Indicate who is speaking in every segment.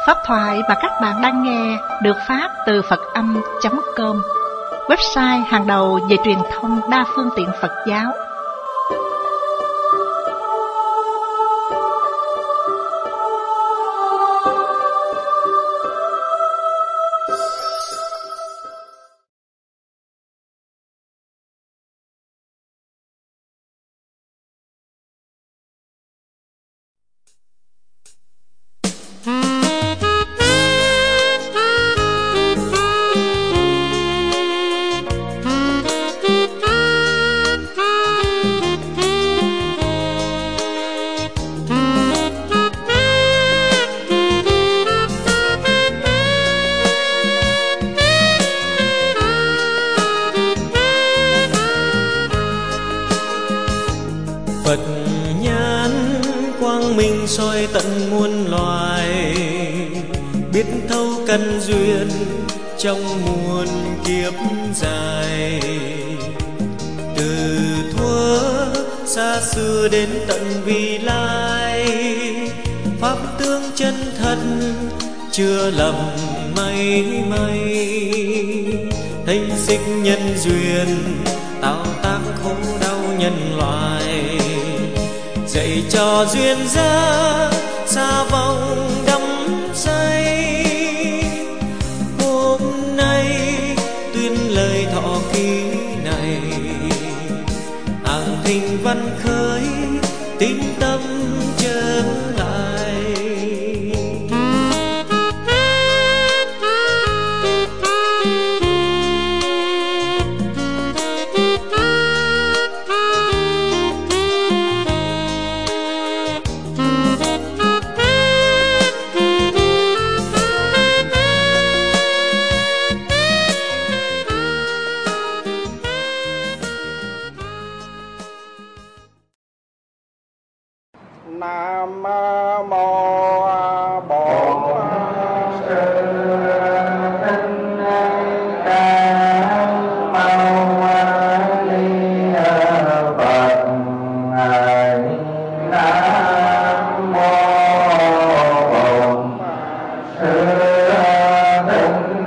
Speaker 1: Pháp thoại mà các bạn đang nghe được phát từ Phật-âm.com, website hàng đầu về truyền thông đa phương tiện Phật giáo.
Speaker 2: Phật nhãn quang minh soi tận muôn loài, biết thấu căn duyên trong muôn kiếp dài. Từ thuở xa xưa đến tận vị lai, pháp tướng chân thật chưa lầm may may. Thấy sinh nhân duyên tạo tác khổ đau nhân loại, dạy cho duyên gia xa vòng đắm say. Hôm nay tuyên lời thọ ký này, hàng thinh văn khởi tín tâm trở lại.
Speaker 3: Nam mô Bổn Sư Thích Ca Mâu Ni Phật. Nam mô Bổn Sư Thích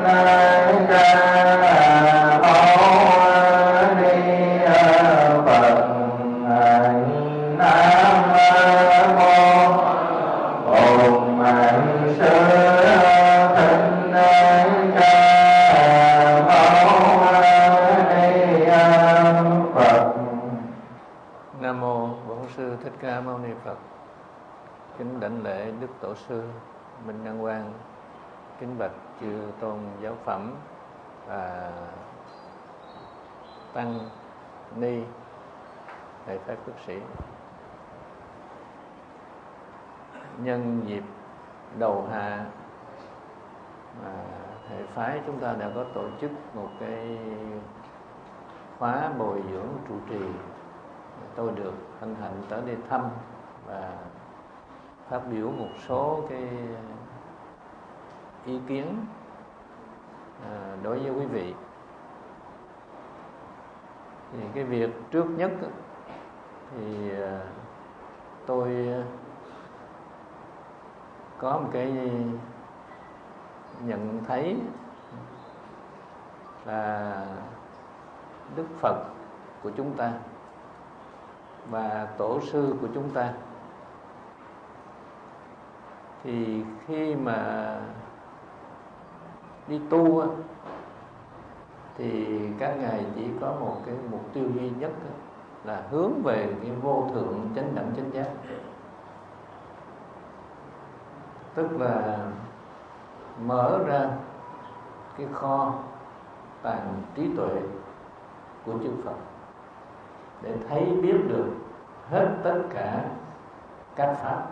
Speaker 3: Ca Mâu Ni Phật.
Speaker 4: Nam mô Bổn Sư Thích Ca Mâu Ni Phật. Kính đảnh lễ Đức Tổ sư Minh Đăng Quang, kính bạch chư tôn giáo phẩm và tăng ni thầy pháp cư sĩ. Nhân dịp đầu hạ mà hệ phái chúng ta đã có tổ chức một cái khóa bồi dưỡng trụ trì, tôi được hân hạnh tới đây thăm và phát biểu một số cái ý kiến đối với quý vị. Thì cái việc trước nhất thì tôi có một cái nhận thấy là Đức Phật của chúng ta và tổ sư của chúng ta thì khi mà đi tu thì các ngài chỉ có một cái mục tiêu duy nhất là hướng về cái vô thượng chánh đẳng chánh giác, tức là mở ra cái kho tàng trí tuệ của chư Phật để thấy biết được hết tất cả các pháp.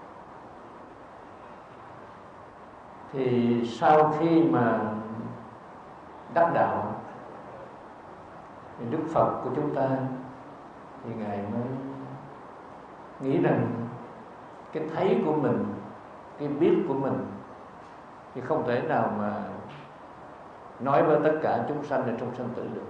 Speaker 4: Thì sau khi mà đắc đạo thì Đức Phật của chúng ta thì ngài mới nghĩ rằng cái thấy của mình, cái biết của mình thì không thể nào mà nói với tất cả chúng sanh ở trong sanh tử được.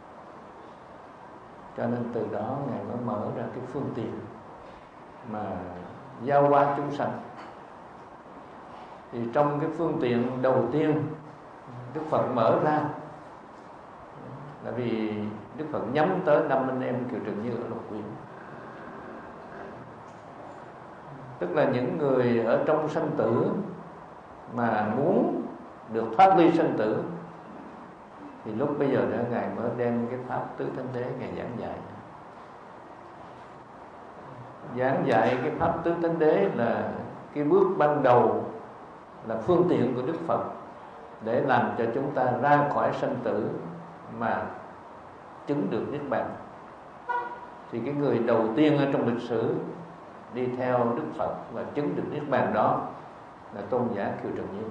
Speaker 4: Cho nên từ đó ngài mới mở ra cái phương tiện mà giao qua chúng sanh. Thì trong cái phương tiện đầu tiên Đức Phật mở ra là vì Đức Phật nhắm tới 5 anh em Kiều Trần Như ở Lục Uyển, tức là những người ở trong sanh tử mà muốn được thoát ly sanh tử. Thì lúc bây giờ nữa Ngài mới đem cái pháp tứ thánh đế Ngài giảng dạy. Giảng dạy cái pháp tứ thánh đế là cái bước ban đầu, là phương tiện của Đức Phật để làm cho chúng ta ra khỏi sanh tử mà chứng được Niết Bàn. Thì cái người đầu tiên ở trong lịch sử đi theo Đức Phật và chứng được Niết Bàn đó là tôn giả Kiều Trần Như.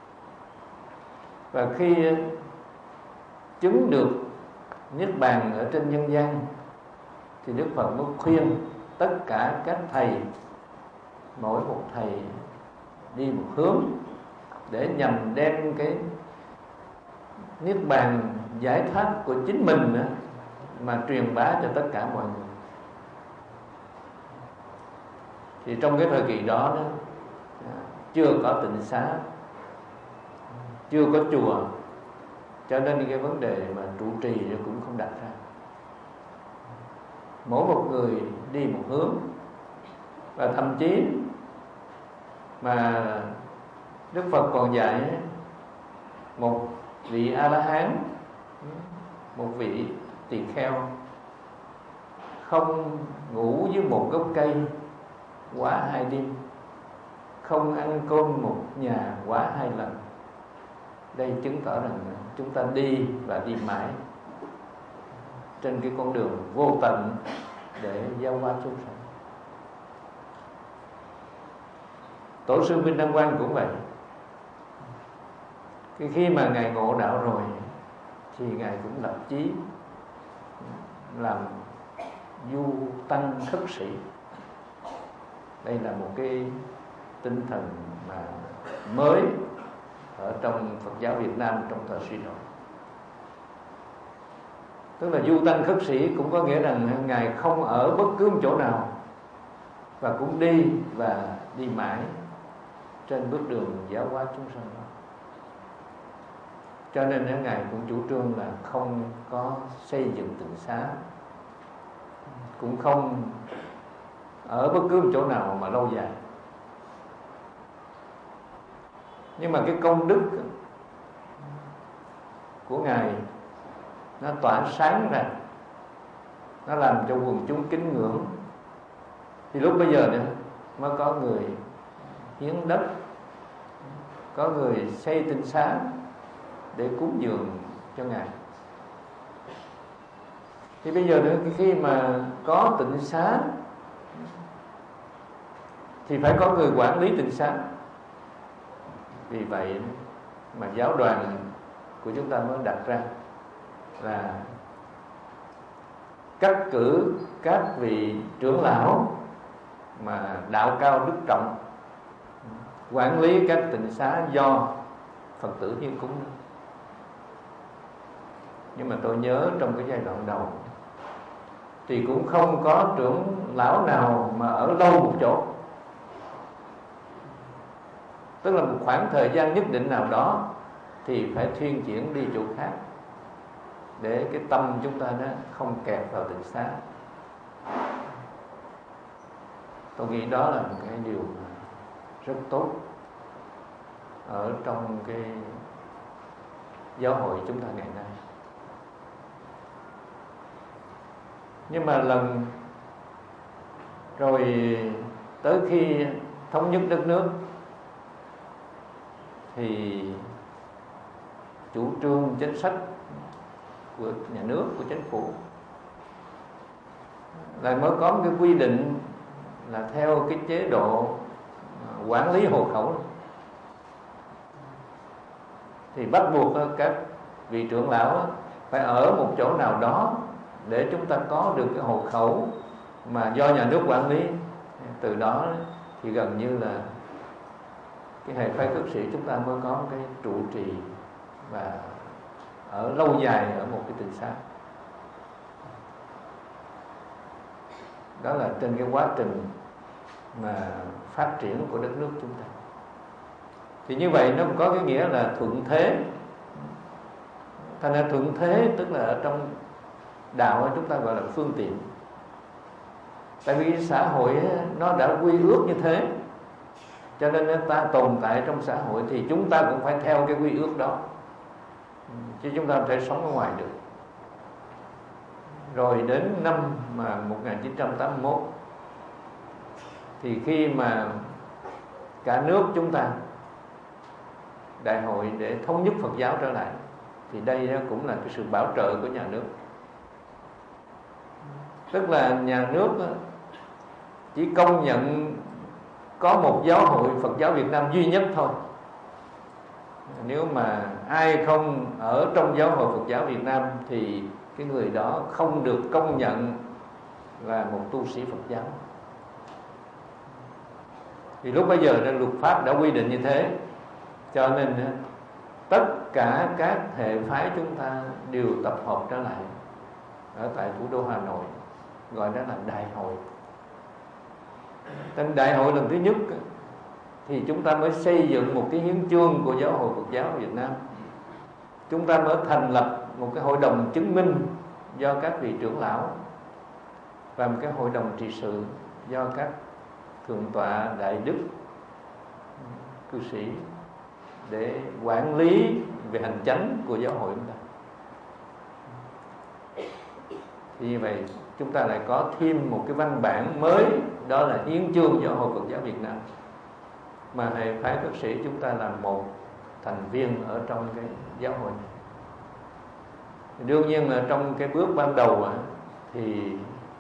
Speaker 4: Và khi chứng được Niết Bàn ở trên nhân gian thì Đức Phật mới khuyên tất cả các thầy, mỗi một thầy đi một hướng để nhằm đem cái Niết Bàn giải thoát của chính mình mà truyền bá cho tất cả mọi người. Thì trong cái thời kỳ đó, chưa có tịnh xá, chưa có chùa, cho nên cái vấn đề mà trụ trì nó cũng không đặt ra. Mỗi một người đi một hướng. Và thậm chí mà Đức Phật còn dạy một vị A-la-hán, một vị tỳ kheo không ngủ dưới một gốc cây quá 2 đêm, không ăn cơm một nhà quá 2 lần. Đây chứng tỏ rằng chúng ta đi và đi mãi trên cái con đường vô tận để giao hóa chúng sanh. Tổ sư Minh Đăng Quang cũng vậy. Khi mà Ngài ngộ đạo rồi thì Ngài cũng lập chí làm du tăng khất sĩ. Đây là một cái tinh thần mà mới ở trong Phật giáo Việt Nam trong thời suy đổi. Tức là du tăng khất sĩ cũng có nghĩa rằng Ngài không ở bất cứ một chỗ nào và cũng đi và đi mãi trên bước đường giáo hóa chúng sanh đó. Cho nên Ngài cũng chủ trương là không có xây dựng tịnh xá, cũng không ở bất cứ một chỗ nào mà lâu dài. Nhưng mà cái công đức của Ngài nó tỏa sáng ra, nó làm cho quần chúng kính ngưỡng. Thì lúc bây giờ nữa mới có người hiến đất, có người xây tịnh xá để cúng dường cho Ngài. Thì bây giờ nữa khi mà có tịnh xá thì phải có người quản lý tịnh xá. Vì vậy mà giáo đoàn của chúng ta mới đặt ra là cắt cử các vị trưởng lão mà đạo cao đức trọng quản lý các tịnh xá do Phật tử hiến cúng. Nhưng mà tôi nhớ trong cái giai đoạn đầu thì cũng không có trưởng lão nào mà ở lâu một chỗ. Tức là một khoảng thời gian nhất định nào đó thì phải thuyên chuyển đi chỗ khác để cái tâm chúng ta nó không kẹt vào tịnh xá. Tôi nghĩ đó là một cái điều rất tốt ở trong cái giáo hội chúng ta ngày nay. Nhưng mà lần rồi tới khi thống nhất đất nước thì chủ trương chính sách của nhà nước, của chính phủ lại mới có một cái quy định là theo cái chế độ quản lý hộ khẩu, thì bắt buộc các vị trưởng lão phải ở một chỗ nào đó để chúng ta có được cái hộ khẩu mà do nhà nước quản lý. Từ đó thì gần như là cái hệ phái khất sĩ chúng ta mới có một cái trụ trì và ở lâu dài ở một cái tịnh xá. Đó là trên cái quá trình mà phát triển của đất nước chúng ta. Thì như vậy nó cũng có cái nghĩa là thuận thế. Thành ra thuận thế tức là ở trong đạo chúng ta gọi là phương tiện. Tại vì xã hội nó đã quy ước như thế, cho nên ta tồn tại trong xã hội thì chúng ta cũng phải theo cái quy ước đó, chứ chúng ta không thể sống ở ngoài được. Rồi đến năm 1981 thì khi mà cả nước chúng ta đại hội để thống nhất Phật giáo trở lại, thì đây cũng là cái sự bảo trợ của nhà nước. Tức là nhà nước chỉ công nhận có một giáo hội Phật giáo Việt Nam duy nhất thôi. Nếu mà ai không ở trong giáo hội Phật giáo Việt Nam thì cái người đó không được công nhận là một tu sĩ Phật giáo. Thì lúc bây giờ luật pháp đã quy định như thế, cho nên tất cả các hệ phái chúng ta đều tập hợp trở lại ở tại thủ đô Hà Nội, gọi đó là đại hội. Trong đại hội lần thứ nhất thì chúng ta mới xây dựng một cái hiến chương của giáo hội Phật giáo Việt Nam. Chúng ta mới thành lập một cái hội đồng chứng minh do các vị trưởng lão và một cái hội đồng trị sự do các thượng tọa đại đức cư sĩ để quản lý về hành chánh của giáo hội chúng ta. Thì như vậy chúng ta lại có thêm một cái văn bản mới, đó là hiến chương giáo hội Phật giáo Việt Nam, mà hệ phái cư sĩ chúng ta là một thành viên ở trong cái giáo hội này. Đương nhiên là trong cái bước ban đầu thì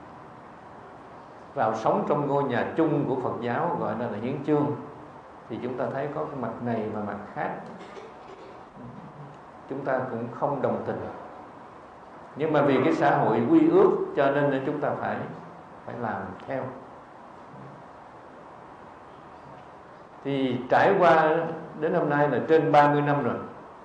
Speaker 4: vào sống trong ngôi nhà chung của Phật giáo, gọi là hiến chương, thì chúng ta thấy có cái mặt này và mặt khác, chúng ta cũng không đồng tình. Nhưng mà vì cái xã hội quy ước cho nên chúng ta phải làm theo. Thì trải qua đến hôm nay là trên 30 năm rồi,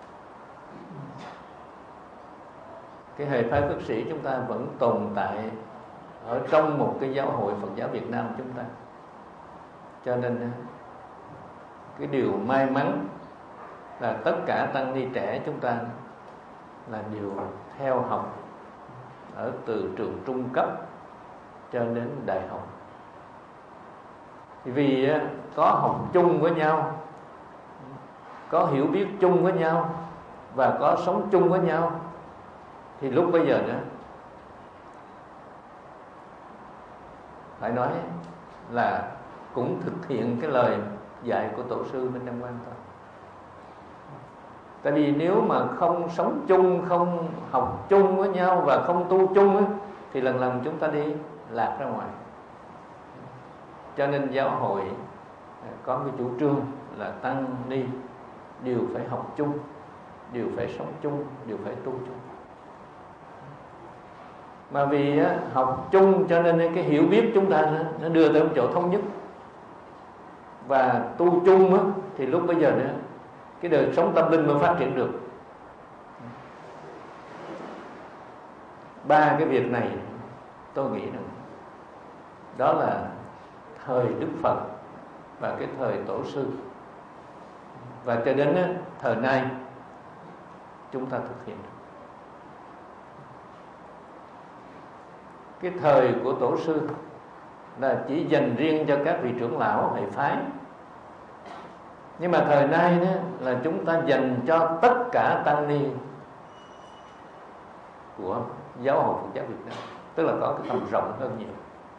Speaker 4: cái hệ phái cư sĩ chúng ta vẫn tồn tại ở trong một cái giáo hội Phật giáo Việt Nam chúng ta. Cho nên cái điều may mắn là tất cả tăng ni trẻ chúng ta là đều theo học ở từ trường trung cấp cho đến đại học. Vì có học chung với nhau, có hiểu biết chung với nhau và có sống chung với nhau, thì lúc bây giờ nữa phải nói là cũng thực hiện cái lời dạy của tổ sư Minh Đăng Quang thôi. Tại vì nếu mà không sống chung, không học chung với nhau và không tu chung thì lần lần chúng ta đi lạc ra ngoài. Cho nên giáo hội có cái chủ trương là tăng ni đều phải học chung, đều phải sống chung, đều phải tu chung. Mà vì học chung cho nên cái hiểu biết chúng ta nó đưa tới một chỗ thống nhất. Và tu chung thì lúc bây giờ nữa cái đời sống tâm linh mới phát triển được. Ba cái việc này tôi nghĩ rằng đó là thời Đức Phật và cái thời Tổ sư, và cho đến thời nay chúng ta thực hiện được. Cái thời của Tổ sư là chỉ dành riêng cho các vị trưởng lão hệ phái, nhưng mà thời nay là chúng ta dành cho tất cả tăng ni của giáo hội Phật giáo Việt Nam, tức là có cái tầm rộng hơn nhiều.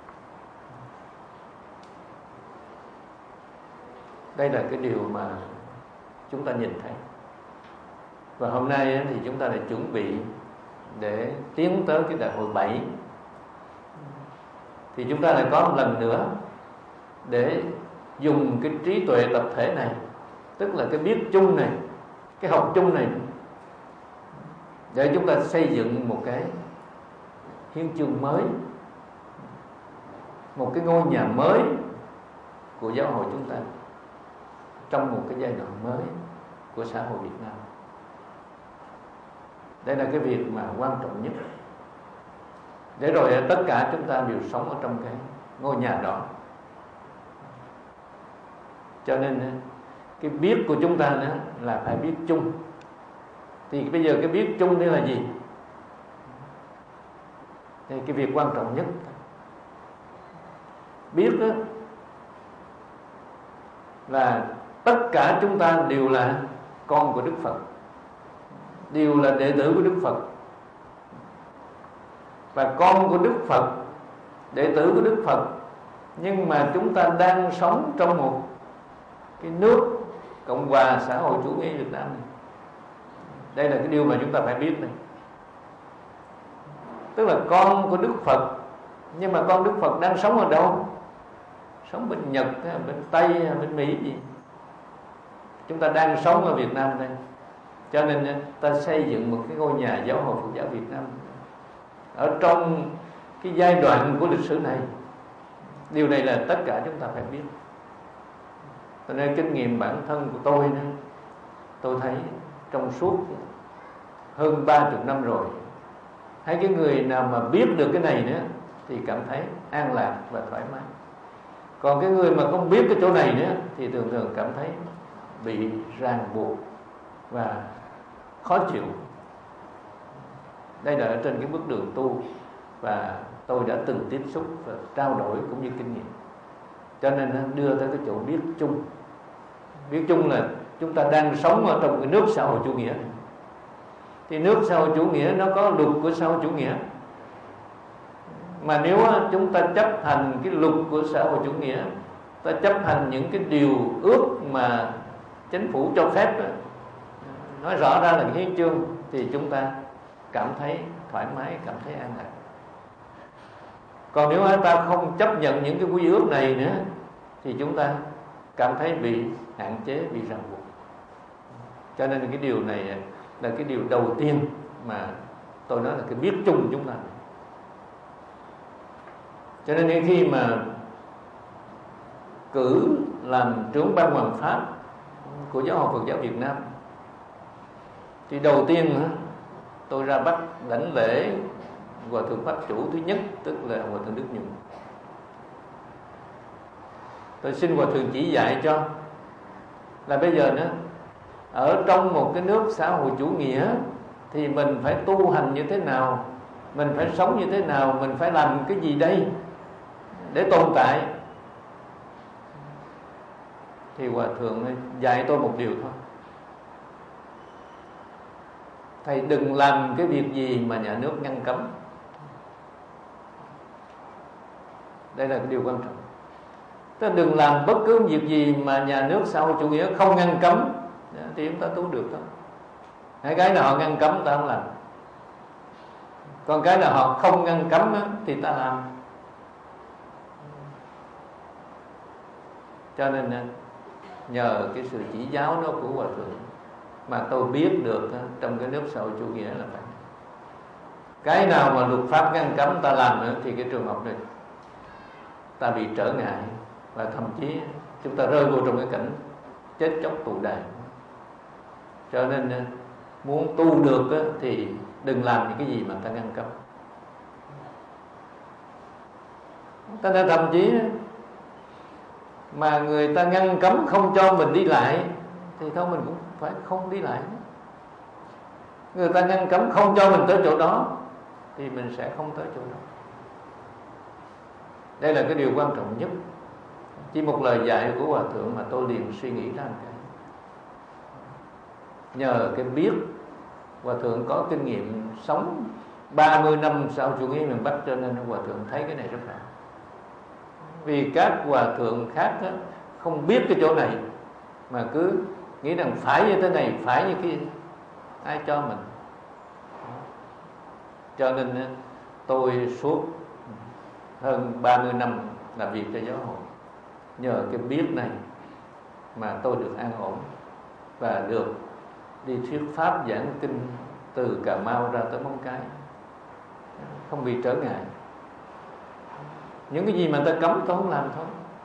Speaker 4: Đây là cái điều mà chúng ta nhìn thấy. Và hôm nay thì chúng ta lại chuẩn bị để tiến tới cái đại hội 7. Thì chúng ta lại có một lần nữa để dùng cái trí tuệ tập thể này, tức là cái biết chung này, cái học chung này, để chúng ta xây dựng một cái hiến chương mới, một cái ngôi nhà mới của giáo hội chúng ta trong một cái giai đoạn mới của xã hội Việt Nam. Đây là cái việc mà quan trọng nhất, để rồi tất cả chúng ta đều sống ở trong cái ngôi nhà đó. Cho nên cái biết của chúng ta nữa là phải biết chung. Thì bây giờ cái biết chung đây là gì? Thì cái việc quan trọng nhất biết đó là tất cả chúng ta đều là con của Đức Phật, đều là đệ tử của Đức Phật. Và con của Đức Phật, đệ tử của Đức Phật, nhưng mà chúng ta đang sống trong một cái nước Cộng hòa xã hội chủ nghĩa Việt Nam này. Đây là cái điều mà chúng ta phải biết này. Tức là con của Đức Phật, nhưng mà con Đức Phật đang sống ở đâu? Sống bên Nhật, bên Tây, bên Mỹ gì? Chúng ta đang sống ở Việt Nam đây. Cho nên ta xây dựng một cái ngôi nhà giáo hội Phật giáo Việt Nam ở trong cái giai đoạn của lịch sử này. Điều này là tất cả chúng ta phải biết. Cho nên kinh nghiệm bản thân của tôi nữa, tôi thấy trong suốt hơn 30 năm rồi, thấy cái người nào mà biết được cái này nữa thì cảm thấy an lạc và thoải mái. Còn cái người mà không biết cái chỗ này nữa thì thường thường cảm thấy bị ràng buộc và khó chịu. Đây là ở trên cái bước đường tu, và tôi đã từng tiếp xúc và trao đổi cũng như kinh nghiệm. Cho nên đưa tới cái chỗ biết chung. Biết chung là chúng ta đang sống ở trong cái nước xã hội chủ nghĩa này. Thì nước xã hội chủ nghĩa nó có luật của xã hội chủ nghĩa. Mà nếu chúng ta chấp hành cái luật của xã hội chủ nghĩa, ta chấp hành những cái điều ước mà chính phủ cho phép đó, nói rõ ra là cái hiến chương, thì chúng ta cảm thấy thoải mái, cảm thấy an lạc. Còn nếu ta không chấp nhận những cái quy ước này nữa thì chúng ta cảm thấy bị hạn chế, bị ràng buộc. Cho nên cái điều này là cái điều đầu tiên mà tôi nói là cái biết chung chúng ta. Cho nên khi mà cử làm trưởng ban hoàng pháp của Giáo hội Phật giáo Việt Nam, thì đầu tiên tôi ra Bắc lãnh lễ Hòa thượng Pháp chủ thứ nhất, tức là Hòa thượng Đức Nhuận. Tôi xin Hòa thượng chỉ dạy cho là bây giờ nữa, ở trong một cái nước xã hội chủ nghĩa thì mình phải tu hành như thế nào, mình phải sống như thế nào, mình phải làm cái gì đây để tồn tại. Thì Hòa thượng dạy tôi một điều thôi: thầy đừng làm cái việc gì mà nhà nước ngăn cấm. Đây là cái điều quan trọng. Tức là đừng làm bất cứ việc gì mà nhà nước xã hội chủ nghĩa không ngăn cấm thì chúng ta tu được thôi. Cái nào họ ngăn cấm ta không làm, còn cái nào họ không ngăn cấm thì ta làm. Cho nên nhờ cái sự chỉ giáo đó của Hòa thượng mà tôi biết được trong cái nước xã hội chủ nghĩa là phải cái nào mà luật pháp ngăn cấm ta làm nữa thì cái trường hợp này ta bị trở ngại, và thậm chí chúng ta rơi vô trong cái cảnh chết chóc tù đày. Cho nên muốn tu được thì đừng làm những cái gì mà ta ngăn cấm. Ta đã thậm chí mà người ta ngăn cấm không cho mình đi lại thì thôi mình cũng phải không đi lại. Người ta ngăn cấm không cho mình tới chỗ đó thì mình sẽ không tới chỗ đó. Đây là cái điều quan trọng nhất. Chỉ một lời dạy của Hòa thượng mà tôi liền suy nghĩ ra cái. Nhờ cái biết, Hòa thượng có kinh nghiệm sống 30 năm sau chủ nghĩa miền Bắc, cho nên Hòa thượng thấy cái này rất rõ. Vì các Hòa thượng khác không biết cái chỗ này mà cứ nghĩ rằng phải như thế này, phải như kia, ai cho mình. Cho nên tôi suốt hơn 30 năm làm việc cho giáo hội, nhờ cái biết này mà tôi được an ổn và được đi thuyết pháp giảng kinh từ Cà Mau ra tới Móng Cái, không bị trở ngại. Những cái gì mà ta cấm tôi không làm thôi.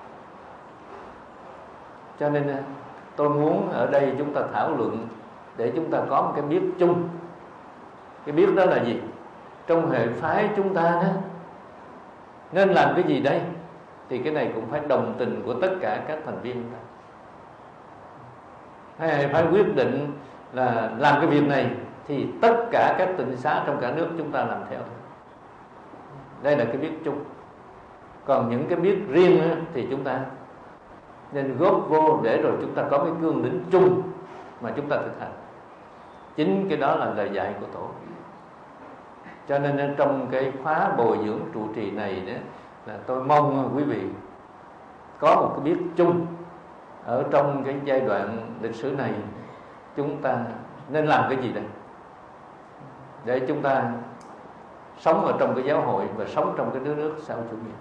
Speaker 4: Cho nên tôi muốn ở đây chúng ta thảo luận để chúng ta có một cái biết chung. Cái biết đó là gì? Trong hệ phái chúng ta đó nên làm cái gì đây? Thì cái này cũng phải đồng tình của tất cả các thành viên chúng ta. hay phải quyết định là làm cái việc này, thì tất cả các tịnh xá trong cả nước chúng ta làm theo. Đây là cái biết chung. Còn những cái biết riêng thì chúng ta nên góp vô để rồi chúng ta có cái cương lĩnh chung mà chúng ta thực hành. Chính cái đó là lời dạy của Tổ. Cho nên trong cái khóa bồi dưỡng trụ trì này đó, là tôi mong quý vị có một cái biết chung ở trong cái giai đoạn lịch sử này. Chúng ta nên làm cái gì đây để chúng ta sống ở trong cái giáo hội và sống trong cái nước xã hội chủ nghĩa.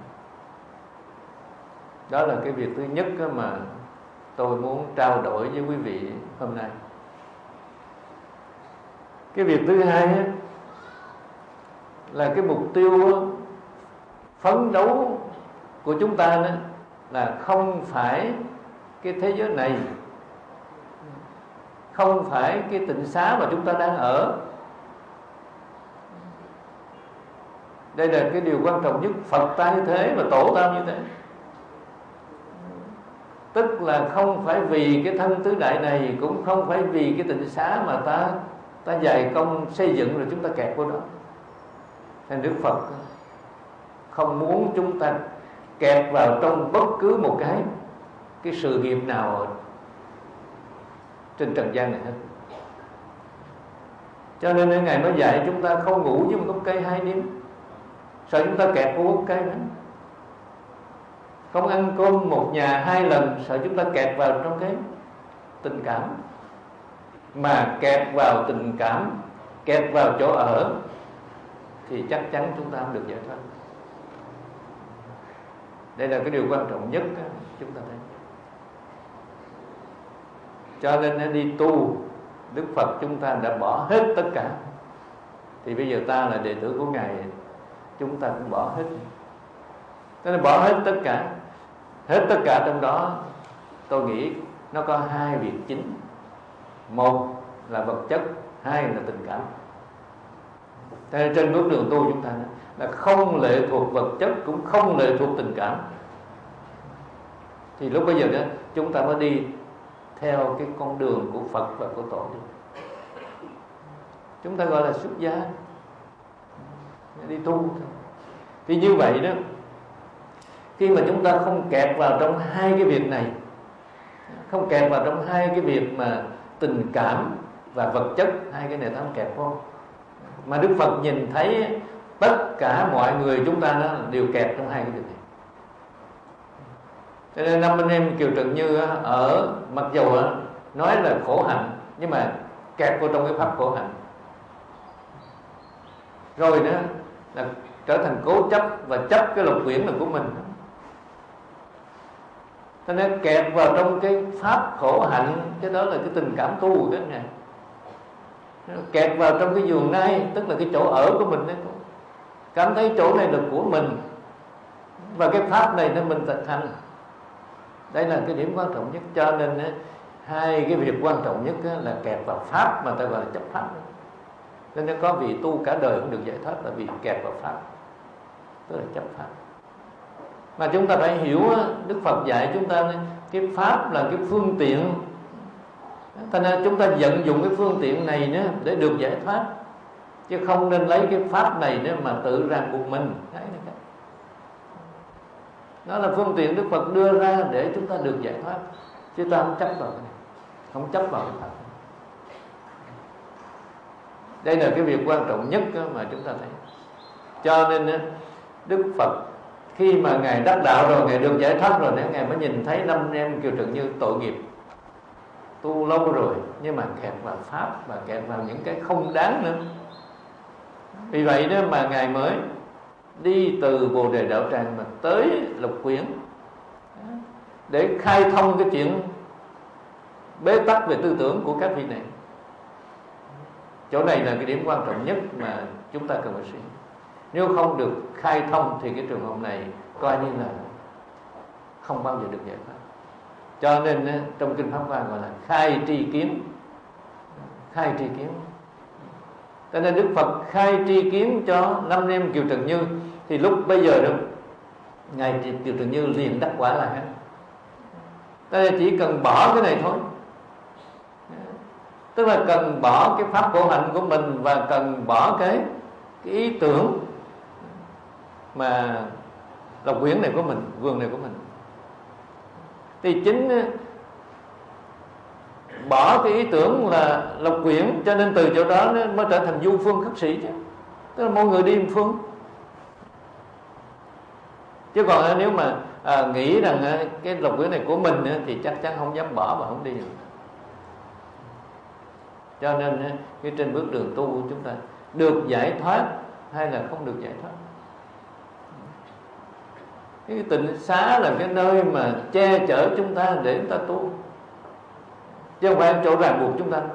Speaker 4: Đó là cái việc thứ nhất mà tôi muốn trao đổi với quý vị hôm nay. Cái việc thứ hai là cái mục tiêu phấn đấu của chúng ta đó là không phải cái thế giới này, không phải cái tịnh xá mà chúng ta đang ở. Đây là cái điều quan trọng nhất. Phật ta như thế mà Tổ ta như thế. Tức là không phải vì cái thân tứ đại này, cũng không phải vì cái tịnh xá mà ta dày công xây dựng rồi chúng ta kẹt vô đó. Nên Đức Phật không muốn chúng ta kẹt vào trong bất cứ một cái sự nghiệp nào trên trần gian này hết. Cho nên Ngài mới dạy chúng ta không ngủ với một gốc cây 2 đêm, sợ chúng ta kẹt vô gốc cây đó. Không ăn cơm một nhà 2 lần, sợ chúng ta kẹt vào trong cái tình cảm. Mà kẹt vào tình cảm, kẹt vào chỗ ở thì chắc chắn chúng ta không được giải thoát. Đây là cái điều quan trọng nhất đó, chúng ta thấy. Cho nên đi tu, Đức Phật chúng ta đã bỏ hết tất cả. Thì bây giờ ta là đệ tử của Ngài, chúng ta cũng bỏ hết. Cho nên bỏ hết tất cả. Hết tất cả trong đó tôi nghĩ nó có 2 việc chính. Một là vật chất, 2 là tình cảm. Cho nên trên bước đường tu chúng ta là không lệ thuộc vật chất, cũng không lệ thuộc tình cảm. Thì lúc bây giờ đó chúng ta mới đi theo cái con đường của Phật và của Tổ đi. Chúng ta gọi là xuất gia, đi tu. Thì như vậy đó, khi mà chúng ta không kẹt vào trong 2 cái việc này, không kẹt vào trong 2 cái việc mà tình cảm và vật chất, 2 cái này ta không kẹt vô. Mà Đức Phật nhìn thấy tất cả mọi người chúng ta nó đều kẹt trong 2 cái việc này. Cho nên năm anh em Kiều Trần Như ở, mặc dù nói là khổ hạnh, nhưng mà kẹt vô trong cái pháp khổ hạnh. Rồi nữa là trở thành cố chấp và chấp cái lục quyển là của mình. Cho nên kẹt vào trong cái pháp khổ hạnh, cái đó là cái tình cảm tu của các ngài. Kẹt vào trong cái giường nai, tức là cái chỗ ở của mình đấy, cảm thấy chỗ này là của mình và cái pháp này nên mình thực hành. Đây là cái điểm quan trọng nhất. Cho nên 2 cái việc quan trọng nhất là kẹt vào pháp mà ta gọi là chấp pháp. Nên nó có vị tu cả đời cũng được giải thoát là vì kẹt vào pháp, tức là chấp pháp. Mà chúng ta phải hiểu, Đức Phật dạy chúng ta cái pháp là cái phương tiện. Thành ra chúng ta vận dụng cái phương tiện này nữa để được giải thoát, chứ không nên lấy cái pháp này nữa mà tự ràng buộc mình. Đó là phương tiện Đức Phật đưa ra để chúng ta được giải thoát, chứ ta không chấp vào cái này, không chấp vào cái pháp. Đây là cái việc quan trọng nhất mà chúng ta thấy. Cho nên Đức Phật khi mà Ngài đắc đạo rồi, Ngài được giải thoát rồi, Ngài mới nhìn thấy năm em Kiều Trần Như tội nghiệp, tu lâu rồi nhưng mà kẹt vào pháp và kẹt vào những cái không đáng nữa. Vì vậy đó mà Ngài mới đi từ Bồ Đề Đạo Tràng mà tới Lục Quyển để khai thông cái chuyện bế tắc về tư tưởng của các vị này. Chỗ này là cái điểm quan trọng nhất mà chúng ta cần phải suy. Nếu không được khai thông thì cái trường hợp này coi như là không bao giờ được giải thoát. Cho nên trong Kinh Pháp Hoa gọi là khai tri kiến. Khai tri kiến. Cho nên Đức Phật khai tri kiến cho năm em Kiều Trần Như. Thì lúc bây giờ đó Ngài Kiều Trần Như liền đắc quả là hết. Ta chỉ cần bỏ cái này thôi. Tức là cần bỏ cái pháp khổ hạnh của mình, và cần bỏ cái ý tưởng mà lộc quyển này của mình, vườn này của mình. Thì chính bỏ cái ý tưởng là lộc quyển, cho nên từ chỗ đó nó mới trở thành du phương khất sĩ chứ. Tức là mỗi người đi một phương. Chứ còn nếu mà nghĩ rằng cái lộc quyển này của mình thì chắc chắn không dám bỏ và không đi được. Cho nên cái trên bước đường tu của chúng ta được giải thoát hay là không được giải thoát. Cái tịnh xá là cái nơi mà che chở chúng ta để chúng ta tu, chứ không phải chỗ ràng buộc chúng ta.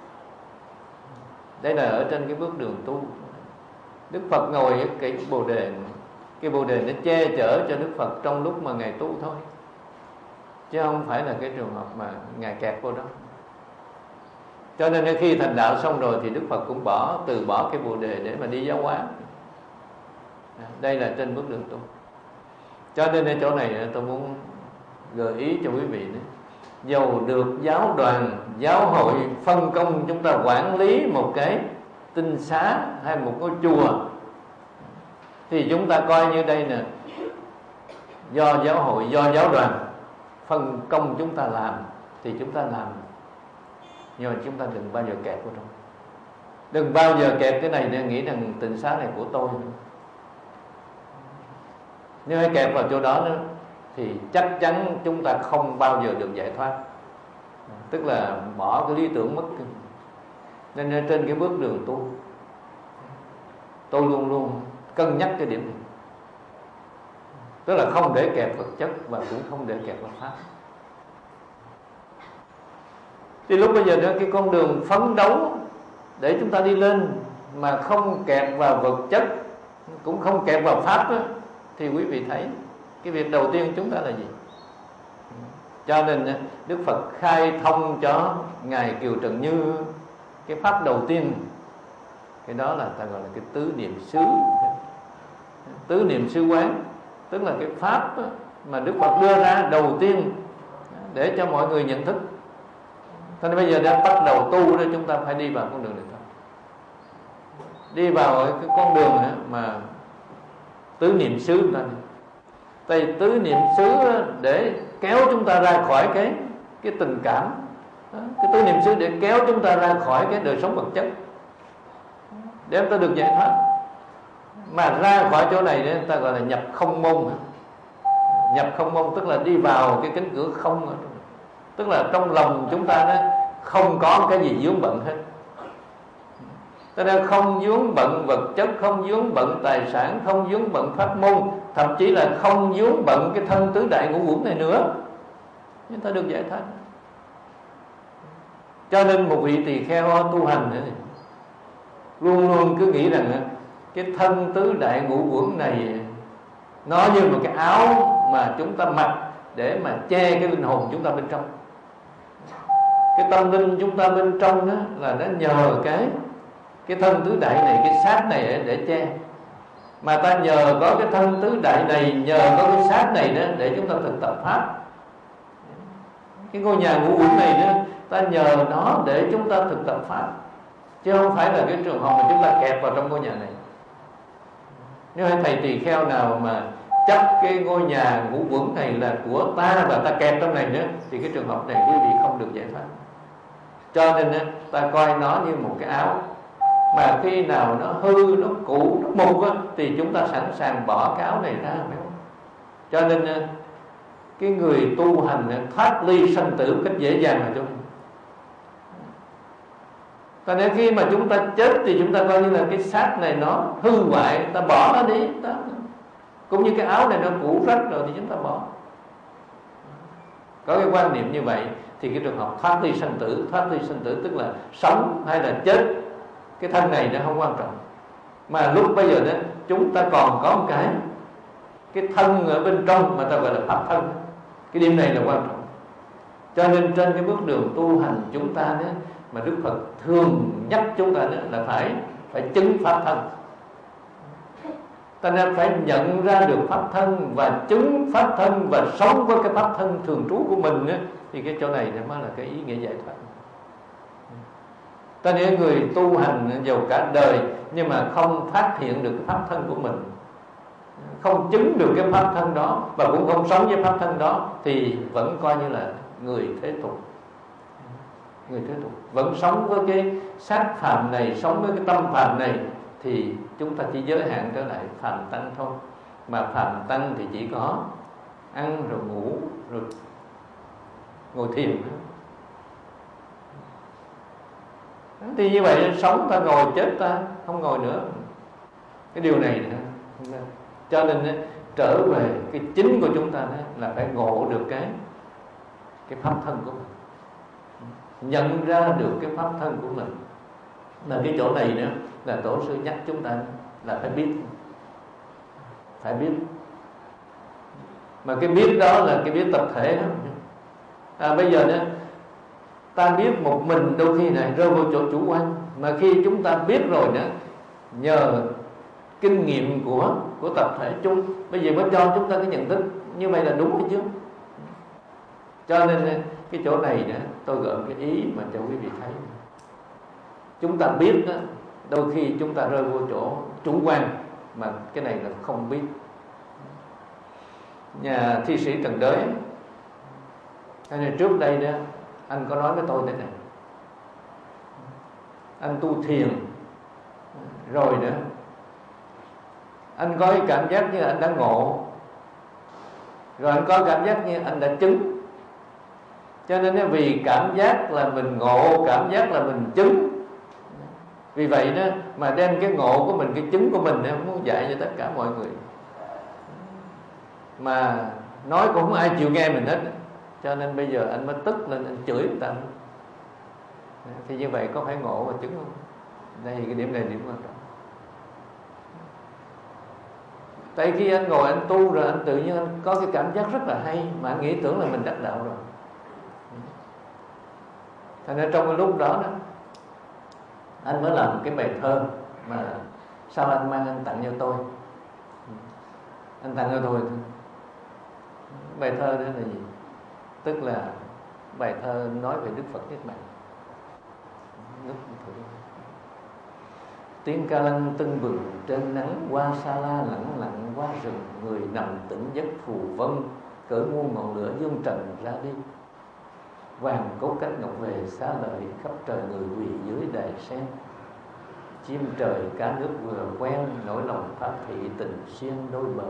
Speaker 4: Đây là ở trên cái bước đường tu. Đức Phật ngồi ở cái bồ đề, cái bồ đề nó che chở cho Đức Phật trong lúc mà Ngài tu thôi, chứ không phải là cái trường hợp mà Ngài kẹt vô đó. Cho nên khi thành đạo xong rồi thì Đức Phật cũng từ bỏ cái bồ đề để mà đi giáo hóa. Đây là trên bước đường tu. Cho nên ở chỗ này tôi muốn gợi ý cho quý vị nữa. Dầu được giáo đoàn, giáo hội phân công chúng ta quản lý một cái tinh xá hay một ngôi chùa, thì chúng ta coi như đây nè, do giáo hội, do giáo đoàn phân công chúng ta làm thì chúng ta làm. Nhưng mà chúng ta đừng bao giờ kẹt vào trong. Đừng bao giờ kẹt cái này để nghĩ rằng tịnh xá này của tôi. Nếu hay kẹt vào chỗ đó nữa thì chắc chắn chúng ta không bao giờ được giải thoát. Tức là bỏ cái lý tưởng mất. Nên trên cái bước đường tu, tôi luôn luôn cân nhắc cái điểm này. Tức là không để kẹt vật chất và cũng không để kẹt vào pháp. Thì lúc bây giờ đó, cái con đường phấn đấu để chúng ta đi lên mà không kẹt vào vật chất, cũng không kẹt vào pháp đó, thì quý vị thấy cái việc đầu tiên chúng ta là gì? Cho nên Đức Phật khai thông cho Ngài Kiều Trần Như cái pháp đầu tiên. Cái đó là ta gọi là cái tứ niệm xứ. Tứ niệm xứ quán, tức là cái pháp mà Đức Phật đưa ra đầu tiên để cho mọi người nhận thức. Cho nên bây giờ đang bắt đầu tu đó, chúng ta phải đi vào con đường này thôi. Đi vào cái con đường mà tứ niệm xứ này. Tại tứ niệm xứ để kéo chúng ta ra khỏi cái tình cảm. Cái tứ niệm xứ để kéo chúng ta ra khỏi cái đời sống vật chất, để chúng ta được giải thoát. Mà ra khỏi chỗ này để ta gọi là nhập không môn. Nhập không môn tức là đi vào cái cánh cửa không. Tức là trong lòng chúng ta đó không có cái gì vướng bận hết. Cho nên không vướng bận vật chất, không vướng bận tài sản, không vướng bận pháp môn, thậm chí là không vướng bận cái thân tứ đại ngũ uẩn này nữa, chúng ta được giải thoát. Cho nên một vị tỳ kheo tu hành này, luôn luôn cứ nghĩ rằng cái thân tứ đại ngũ uẩn này nó như một cái áo mà chúng ta mặc để mà che cái linh hồn chúng ta bên trong. Cái tâm linh chúng ta bên trong đó là nó nhờ cái thân tứ đại này, cái xác này để che. Mà ta nhờ có cái thân tứ đại này, nhờ có cái xác này đó để chúng ta thực tập pháp. Cái ngôi nhà ngũ uẩn này đó, ta nhờ nó để chúng ta thực tập pháp, chứ không phải là cái trường hợp mà chúng ta kẹt vào trong ngôi nhà này. Nếu hai thầy tỳ kheo nào mà chấp cái ngôi nhà ngũ uẩn này là của ta và ta kẹt trong này nữa, thì cái trường hợp này quý vị không được giải thoát. Cho nên ta coi nó như một cái áo, mà khi nào nó hư, nó cũ, nó mục thì chúng ta sẵn sàng bỏ cái áo này ra. Cho nên cái người tu hành thoát ly sanh tử một cách dễ dàng là chúng. Cho nên khi mà chúng ta chết thì chúng ta coi như là cái xác này nó hư hoại, ta bỏ nó đi. Cũng như cái áo này nó cũ rách rồi thì chúng ta bỏ. Có cái quan niệm như vậy thì cái trường hợp thoát ly sanh tử, tức là sống hay là chết, cái thân này nó không quan trọng. Mà lúc bây giờ đó chúng ta còn có một cái thân ở bên trong mà ta gọi là pháp thân. Cái điểm này là quan trọng. Cho nên trên cái bước đường tu hành chúng ta đó, mà Đức Phật thường nhắc chúng ta đó là phải chứng pháp thân. Ta nên phải nhận ra được pháp thân và chứng pháp thân và sống với cái pháp thân thường trú của mình đó, thì cái chỗ này mới là cái ý nghĩa giải thoát. Ta nói người tu hành giàu cả đời nhưng mà không phát hiện được pháp thân của mình, không chứng được cái pháp thân đó và cũng không sống với pháp thân đó, thì vẫn coi như là người thế tục. Người thế tục vẫn sống với cái xác phàm này, sống với cái tâm phàm này, thì chúng ta chỉ giới hạn trở lại phàm tăng thôi. Mà phàm tăng thì chỉ có ăn rồi ngủ rồi ngồi thiền. Thì như vậy sống ta ngồi, chết ta không ngồi nữa. Cái điều này nữa. Cho nên trở về cái chính của chúng ta là phải ngộ được cái pháp thân của mình, nhận ra được cái pháp thân của mình. Là cái chỗ này nữa là tổ sư nhắc chúng ta là phải biết. Phải biết. Mà cái biết đó là cái biết tập thể đó. Bây giờ nữa ta biết một mình đôi khi này rơi vào chỗ chủ quan. Mà khi chúng ta biết rồi nữa, nhờ kinh nghiệm của tập thể chung, bây giờ mới cho chúng ta cái nhận thức như vậy là đúng hay chưa. Cho nên cái chỗ này nữa tôi gợi cái ý mà cho quý vị thấy. Chúng ta biết đó, đôi khi chúng ta rơi vô chỗ chủ quan, mà cái này là không biết. Nhà thi sĩ Trần Đới, hay trước đây đó, anh có nói với tôi thế này: anh tu thiền rồi nữa, anh có cái cảm giác như anh đã ngộ, rồi anh có cảm giác như anh đã chứng. Cho nên vì cảm giác là mình ngộ, cảm giác là mình chứng. Vì vậy đó mà đem cái ngộ của mình, cái chứng của mình muốn dạy cho tất cả mọi người, mà nói cũng không ai chịu nghe mình hết. Cho nên bây giờ anh mới tức lên, anh chửi người ta. Thì như vậy có phải ngộ và chứng không? Đây, cái điểm này điểm quan trọng. Tại khi anh ngồi anh tu rồi, anh tự nhiên anh có cái cảm giác rất là hay, mà anh nghĩ tưởng là mình đắc đạo rồi. Thành ra trong cái lúc đó anh mới làm cái bài thơ mà sau anh mang anh tặng cho tôi. Anh tặng cho tôi. Bài thơ đó là gì? Tức là bài thơ nói về Đức Phật Niết Bàn. Tiếng ca lăng tưng bừng trên nắng, qua sa la lẳng lặng qua rừng, người nằm tỉnh giấc phù vân, cởi muôn ngọn lửa dương trần ra đi. Vàng cốt cách ngọc về xá lợi, khắp trời người quỳ dưới đài sen. Chim trời cá nước vừa quen, nỗi lòng pháp thị tình xuyên đôi bờ.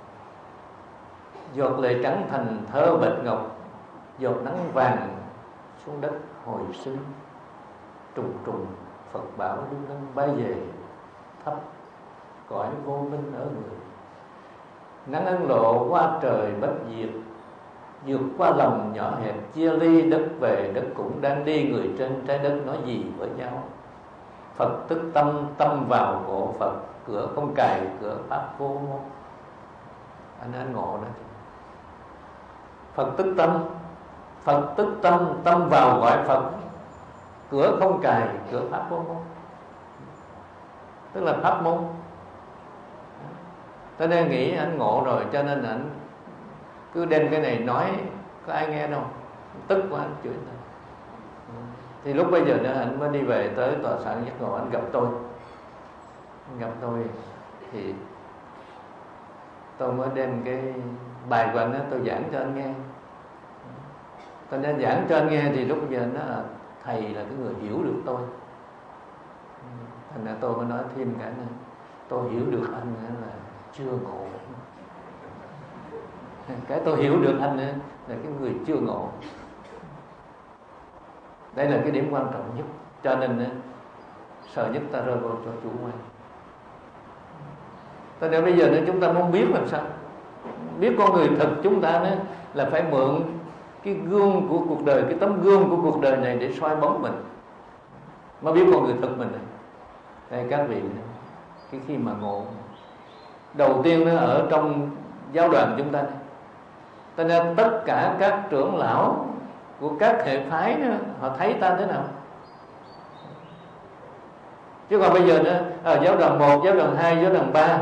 Speaker 4: Giọt lệ trắng thành thơ bạch ngọc, giọt nắng vàng xuống đất hồi sinh. Trùng trùng Phật bảo đứng nâng bay về, thấp cõi vô minh ở người. Nắng ân lộ qua trời bất diệt, vượt qua lòng nhỏ hẹp chia ly, đất về đất cũng đang đi, người trên trái đất nói gì với nhau. Phật tức tâm, tâm vào ngộ Phật, cửa không cài, cửa pháp vô môn. Anh ngộ đó. Phật tức tâm, Phật tức tâm, tâm vào gọi Phật, cửa không cài, cửa pháp vô môn. Tức là pháp môn. Cho nên nghĩ anh ngộ rồi, cho nên anh cứ đem cái này nói, có ai nghe đâu, tức quá anh chửi ta. Thì lúc bây giờ nữa anh mới đi về tới tòa soạn giác ngộ, anh gặp tôi. Anh gặp tôi thì tôi mới đem cái bài của anh đó, tôi giảng cho anh nghe. Tôi đã giảng cho anh nghe thì lúc bây giờ nó là thầy là cái người hiểu được tôi. Thành ra tôi mới nói thêm cái này: tôi hiểu được anh là chưa ngộ. Cái tôi hiểu được anh là cái người chưa ngộ. Đây là cái điểm quan trọng nhất. Cho nên sợ nhất ta rơi vào cho chủ quan. Cho nên bây giờ nữa chúng ta muốn biết làm sao biết con người thực chúng ta nữa, là phải mượn cái gương của cuộc đời, cái tấm gương của cuộc đời này để soi bóng mình, mới biết con người thực mình này. Đây các vị, cái khi mà ngộ đầu tiên nó ở trong giáo đoàn chúng ta này. Cho nên tất cả các trưởng lão của các hệ phái đó, họ thấy ta thế nào. Chứ còn bây giờ nữa ở giáo đoàn 1, giáo đoàn 2, giáo đoàn 3,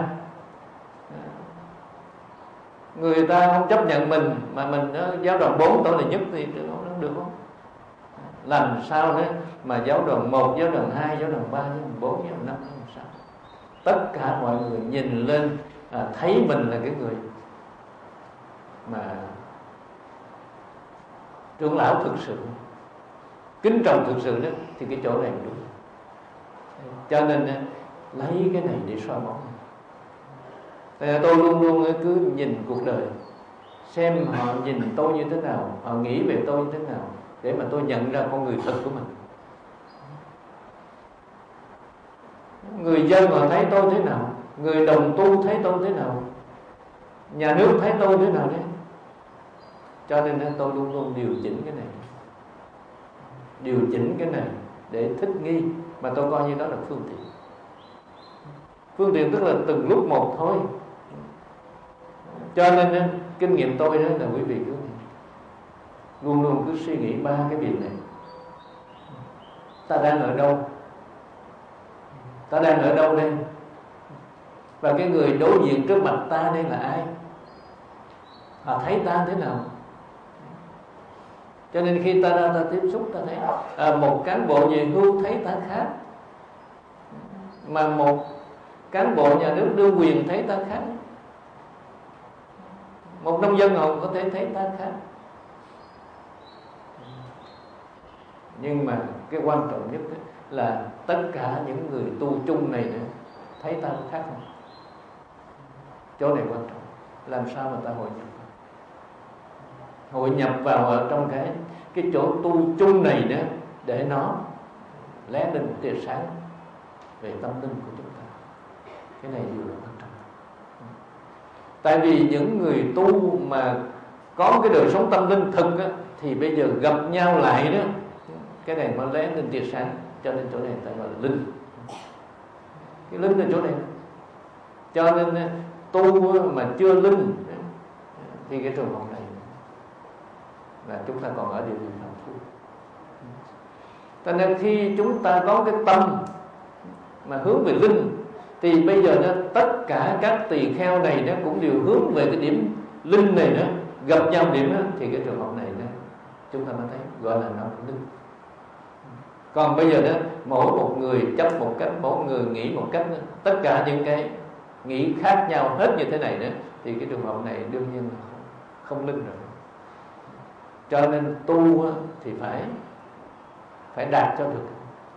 Speaker 4: người ta không chấp nhận mình, mà mình giáo đoàn 4 tôi là nhất thì được không? làm sao nữa mà giáo đoàn 1, giáo đoàn 2, giáo đoàn 3, giáo đoàn 4, giáo đoàn 5, giáo đoàn 6, tất cả mọi người nhìn lên thấy mình là cái người mà trưởng lão thực sự, kính trọng thực sự đó, thì cái chỗ này đúng. Cho nên lấy cái này để soi bóng. Tôi luôn luôn cứ nhìn cuộc đời, xem họ nhìn tôi như thế nào, họ nghĩ về tôi như thế nào, để mà tôi nhận ra con người thật của mình. Người dân họ thấy tôi thế nào, người đồng tu thấy tôi thế nào, nhà nước thấy tôi thế nào đấy. Cho nên tôi luôn luôn điều chỉnh cái này, điều chỉnh cái này để thích nghi, mà tôi coi như đó là phương tiện. Phương tiện tức là từng lúc một thôi. Cho nên kinh nghiệm tôi đó là quý vị cứ luôn luôn cứ suy nghĩ ba cái việc này. Ta đang ở đâu? Ta đang ở đâu đây? Và cái người đối diện trước mặt ta đây là ai? Họ thấy ta thế nào? Cho nên khi ta ra ta tiếp xúc, ta thấy một cán bộ về hưu thấy ta khác, mà một cán bộ nhà nước đương quyền thấy ta khác, một nông dân họ có thể thấy ta khác. Nhưng mà cái quan trọng nhất là tất cả những người tu chung này nữa thấy ta khác không? Chỗ này quan trọng. Làm sao mà ta hội nhập vào ở trong cái chỗ tu chung này nữa, để nó lé lên tia sáng về tâm linh của chúng ta. Cái này điều là quan trọng. Tại vì những người tu mà có cái đời sống tâm linh thực á, thì bây giờ gặp nhau lại đó, cái này mới lé lên tia sáng. Cho nên chỗ này ta gọi là linh. Cái linh là chỗ này. Cho nên tu mà chưa linh thì cái trường hợp này là chúng ta còn ở địa vị phạm phu. Cho nên khi chúng ta có cái tâm mà hướng về linh, thì bây giờ tất cả các tỳ kheo này nó cũng đều hướng về cái điểm linh này nữa. Gặp nhau điểm đó, thì cái trường hợp này chúng ta mới thấy gọi là nó linh. Còn bây giờ mỗi một người chấp một cách, mỗi người nghĩ một cách, tất cả những cái nghĩ khác nhau hết như thế này nữa, thì cái trường hợp này đương nhiên là không linh rồi. Cho nên tu thì phải đạt cho được.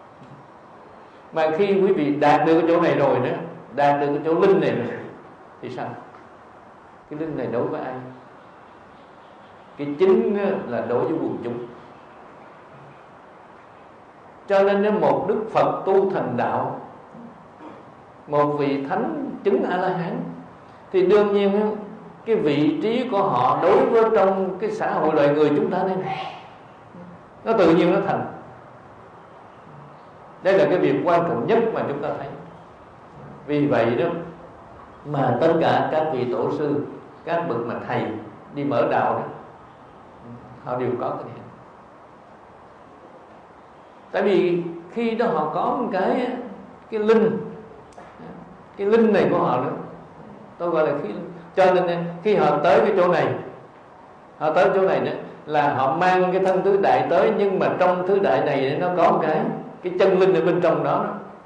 Speaker 4: Mà khi quý vị đạt được cái chỗ này rồi nữa, đạt được cái chỗ linh này rồi, thì sao? Cái linh này đối với ai? Cái chính là đối với quần chúng. Cho nên nếu một Đức Phật tu thành đạo, một vị thánh chứng A-la-hán, thì đương nhiên cái vị trí của họ đối với trong cái xã hội loài người chúng ta đây này, nó tự nhiên nó thành. Đây là cái việc quan trọng nhất mà chúng ta thấy. Vì vậy đó mà tất cả các vị tổ sư, các bậc mà thầy đi mở đạo đó, họ đều có cái này. Tại vì khi đó họ có một cái linh này của họ nữa, tôi gọi là khí linh. Cho nên khi họ tới cái chỗ này, họ tới chỗ này nữa là họ mang cái thân tứ đại tới, nhưng mà trong tứ đại này nó có cái chân linh ở bên trong đó.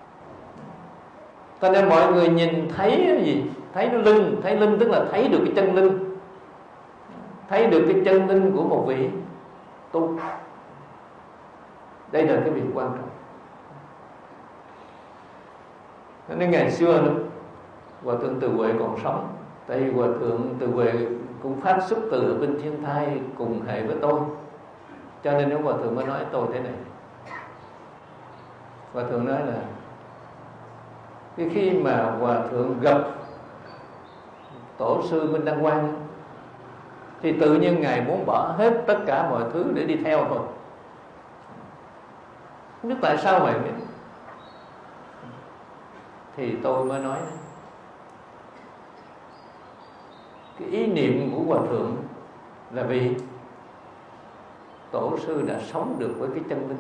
Speaker 4: Cho nên mọi người nhìn thấy cái gì? Thấy nó linh, thấy linh tức là thấy được cái chân linh, thấy được cái chân linh của một vị tu. Đây là cái việc quan trọng. Nên ngày xưa đó, Hòa Thượng Từ Huệ còn sống, tại vì Hòa Thượng Từ Huệ cũng phát xuất từ ở bên thiên thai cùng hệ với tôi. Cho nên nếu Hòa Thượng mới nói tôi thế này. Hòa Thượng nói là khi mà Hòa Thượng gặp Tổ sư Minh Đăng Quang, thì tự nhiên Ngài muốn bỏ hết tất cả mọi thứ để đi theo thôi. Không biết tại sao vậy. Thì tôi mới nói cái ý niệm của Hòa Thượng là vì Tổ sư đã sống được với cái chân linh.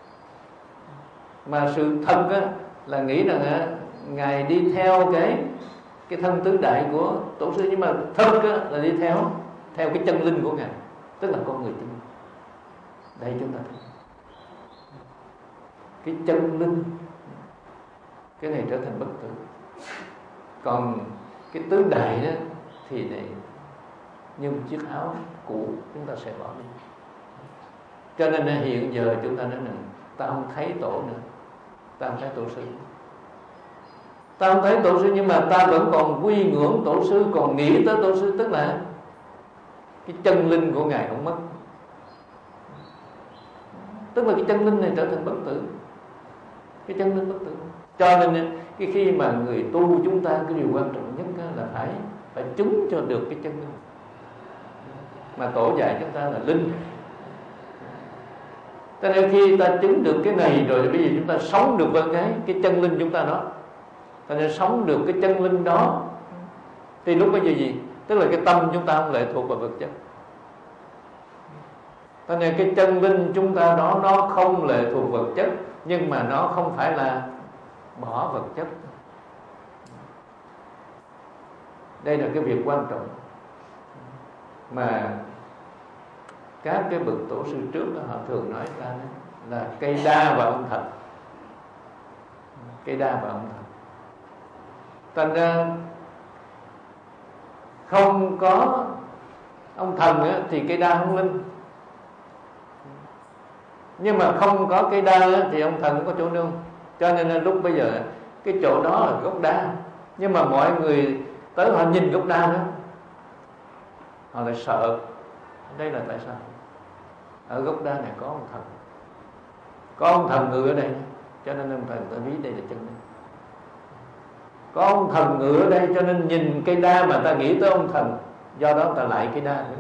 Speaker 4: Mà sự thật á, là nghĩ rằng Ngài đi theo cái thân tứ đại của Tổ sư, nhưng mà thật á, là đi theo cái chân linh của Ngài, tức là con người tinh. Đây chúng ta thấy. cái chân linh, cái này trở thành bất tử. Còn cái tứ đại đó thì này như một chiếc áo cũ chúng ta sẽ bỏ đi. Cho nên hiện giờ chúng ta nói là ta không thấy tổ nữa, ta không thấy tổ sư, ta không thấy tổ sư, nhưng mà ta vẫn còn quy ngưỡng tổ sư, còn nghĩ tới tổ sư, tức là cái chân linh của ngài không mất. Tức là cái chân linh này trở thành bất tử, cái chân linh bất tử. Cho nên cái khi mà người tu chúng ta, cái điều quan trọng nhất là phải chứng cho được cái chân linh. Mà tổ dạy chúng ta là linh. Cho nên khi ta chứng được cái này rồi, bây giờ chúng ta sống được với cái chân linh chúng ta đó. Cho nên sống được cái chân linh đó thì lúc bây giờ gì? Tức là cái tâm chúng ta không lệ thuộc vào vật chất. Cho nên cái chân linh chúng ta đó nó không lệ thuộc vật chất, nhưng mà nó không phải là bỏ vật chất. Đây là cái việc quan trọng mà các cái bậc tổ sư trước đó, họ thường nói ta là cây đa và ông thần. Cây đa và ông thần. Thành ra không có ông thần á, thì cây đa không linh. Nhưng mà không có cây đa á, thì ông thần không có chỗ nương. Cho nên là lúc bây giờ cái chỗ đó là gốc đa, nhưng mà mọi người tới họ nhìn gốc đa đó, họ lại sợ. Đây là tại sao? Ở gốc đa này có ông thần, có ông thần ngự ở đây, cho nên ông thần ta ví đây là chân linh. Có ông thần ngự ở đây, cho nên nhìn cây đa mà ta nghĩ tới ông thần, do đó ta lại cây đa nữa.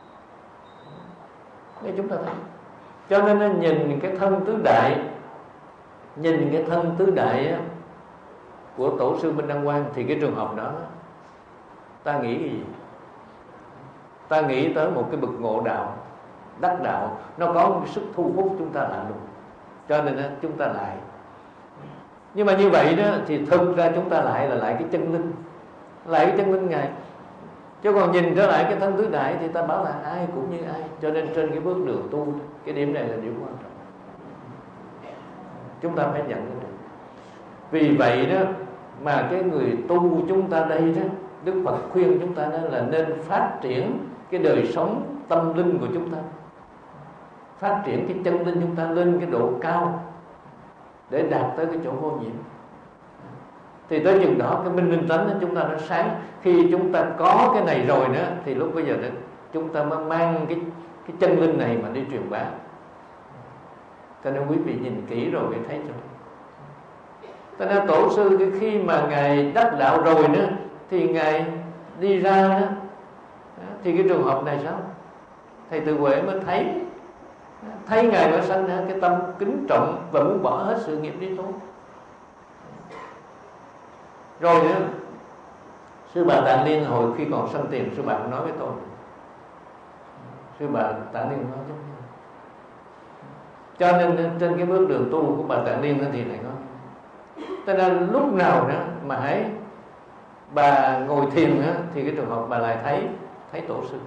Speaker 4: Đây chúng ta thấy. Cho nên nhìn cái thân tứ đại, nhìn cái thân tứ đại á, của tổ sư Minh Đăng Quang, thì cái trường hợp đó ta nghĩ gì? Ta nghĩ tới một cái bậc ngộ đạo, đắc đạo, nó có một sức thu hút chúng ta lại luôn. Cho nên chúng ta lại. Nhưng mà như vậy đó thì thực ra chúng ta lại là lại cái chân linh, lại cái chân linh ngài. Chứ còn nhìn trở lại cái thân tứ đại thì ta bảo là ai cũng như ai. Cho nên trên cái bước đường tu, cái điểm này là điểm quan trọng, chúng ta phải nhận được. Vì vậy đó mà cái người tu chúng ta đây đó, Đức Phật khuyên chúng ta đó là nên phát triển cái đời sống tâm linh của chúng ta, phát triển cái chân linh chúng ta lên cái độ cao để đạt tới cái chỗ vô nhiễm. Thì tới chừng đó cái minh linh tánh chúng ta nó sáng. Khi chúng ta có cái này rồi nữa thì lúc bây giờ đó, chúng ta mới mang cái chân linh này mà đi truyền bá. Cho nên quý vị nhìn kỹ rồi mới thấy cho. Cho nên tổ sư khi mà ngài đắc đạo rồi nữa thì ngài đi ra đó, thì cái trường hợp này sao? Thầy Từ Huệ mới thấy ngài mới sanh ra cái tâm kính trọng và muốn bỏ hết sự nghiệp đi tu. Rồi nữa, sư bà Tạng Liên hồi khi còn sanh tiền, sư bà cũng nói với tôi, sư bà Tạng Liên nói giống như. Cho nên trên cái bước đường tu của bà Tạng Liên thì này nói, cho nên lúc nào nữa mà hãy bà ngồi thiền nữa, thì cái trường hợp bà lại thấy tổ sư.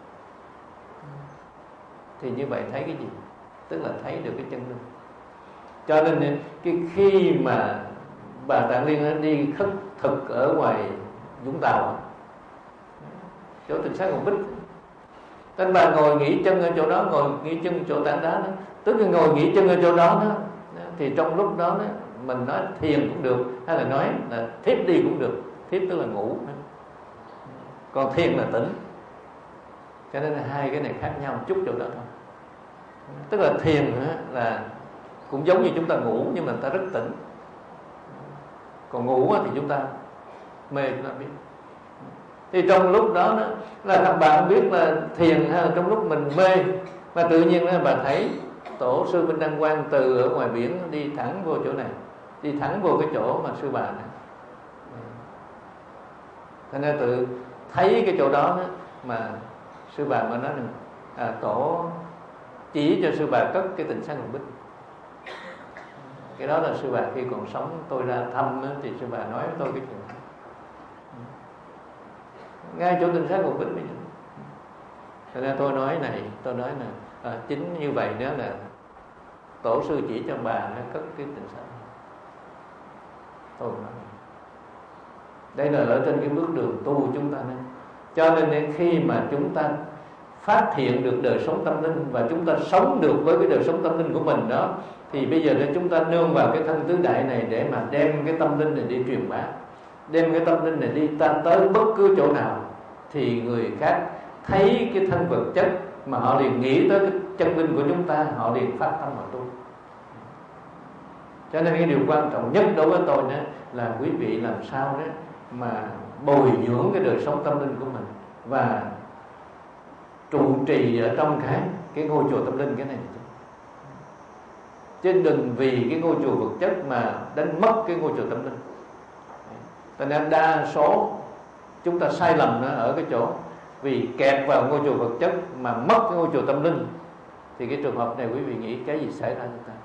Speaker 4: Thì như vậy thấy cái gì? Tức là thấy được cái chân linh. Cho nên cái khi mà bà Tạng Liên đi khất thực ở ngoài Vũng Tàu, chỗ Tịnh Xá Ngọc Bích, tên bà ngồi nghỉ chân ở chỗ đó, ngồi nghỉ chân chỗ tảng đá đó, tức là ngồi nghỉ chân ở chỗ đó đó, thì trong lúc đó mình nói thiền cũng được, hay là nói là thiếp đi cũng được. Thiếp tức là ngủ, còn thiền là tỉnh. Cho nên là hai cái này khác nhau một chút chỗ đó thôi. Tức là thiền là cũng giống như chúng ta ngủ, nhưng mà ta rất tỉnh. Còn ngủ thì chúng ta mê, chúng ta biết. Thì trong lúc đó là các bạn biết là thiền hay là trong lúc mình mê, mà tự nhiên là bà thấy tổ sư Minh Đăng Quang từ ở ngoài biển đi thẳng vô chỗ này, đi thẳng vô cái chỗ mà sư bà này. Thế nên tự thấy cái chỗ đó mà sư bà mới nói rằng tổ chỉ cho sư bà cất cái Tịnh Xá Ngọc Bích. Cái đó là sư bà khi còn sống, tôi ra thăm thì sư bà nói với tôi cái chuyện này. Ngay chỗ Tịnh Xá Ngọc Bích bây giờ. Cho nên tôi nói là chính như vậy nữa tổ sư chỉ cho bà nó cất cái tịnh xá. Tôi nói đây là ở trên cái bước đường tu của chúng ta này. Cho nên đến khi mà chúng ta phát hiện được đời sống tâm linh và chúng ta sống được với cái đời sống tâm linh của mình đó, thì bây giờ chúng ta nương vào cái thân tứ đại này để mà đem cái tâm linh này đi truyền bá, đem cái tâm linh này đi tới bất cứ chỗ nào, thì người khác thấy cái thân vật chất mà họ liền nghĩ tới cái chân linh của chúng ta, họ liền phát tâm mà tu. Cho nên cái điều quan trọng nhất đối với tôi đó là quý vị làm sao đó mà bồi dưỡng cái đời sống tâm linh của mình và trụ trì ở trong cái ngôi chùa tâm linh cái này, chứ đừng vì cái ngôi chùa vật chất mà đánh mất cái ngôi chùa tâm linh. Cho nên đa số chúng ta sai lầm nó ở cái chỗ vì kẹt vào ngôi chùa vật chất mà mất cái ngôi chùa tâm linh. Thì cái trường hợp này quý vị nghĩ cái gì xảy ra chúng ta?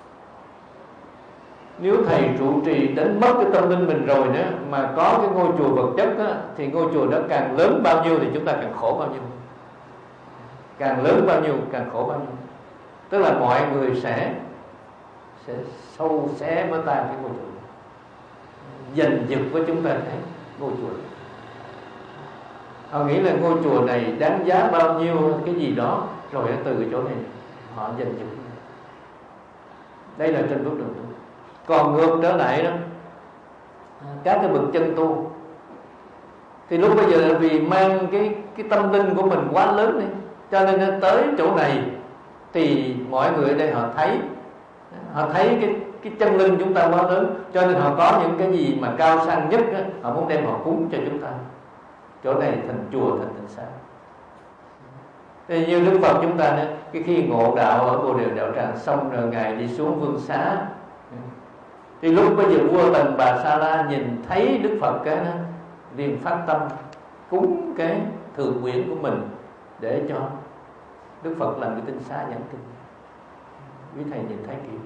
Speaker 4: Nếu thầy trụ trì đánh mất cái tâm linh mình rồi nữa mà có cái ngôi chùa vật chất đó, thì ngôi chùa đó càng lớn bao nhiêu thì chúng ta càng khổ bao nhiêu. Càng lớn bao nhiêu càng khổ bao nhiêu. Tức là mọi người sẽ sâu xé với ta cái ngôi chùa, giành giật với chúng ta cái ngôi chùa. Họ nghĩ là ngôi chùa này đáng giá bao nhiêu cái gì đó, rồi từ cái chỗ này họ giành giật. Đây là trên bước đường tu. Còn ngược trở lại đó, các cái bậc chân tu thì lúc bây giờ vì mang cái tâm linh của mình quá lớn đi, cho nên tới chỗ này thì mọi người ở đây họ thấy cái chân linh chúng ta quá lớn, cho nên họ có những cái gì mà cao sang nhất đó, họ muốn đem họ cúng cho chúng ta. Chỗ này thành chùa, thành tịnh xá. Thì như Đức Phật chúng ta đó, cái khi ngộ đạo ở Bồ Đề Đạo Tràng xong rồi ngài đi xuống Vương Xá, thì lúc bây giờ vua Tần Bà Sa La nhìn thấy Đức Phật cái đó liền phát tâm cúng cái thượng quyển của mình để cho Đức Phật làm cái tinh xá giảng kinh. Quý thầy nhìn thấy kỹ.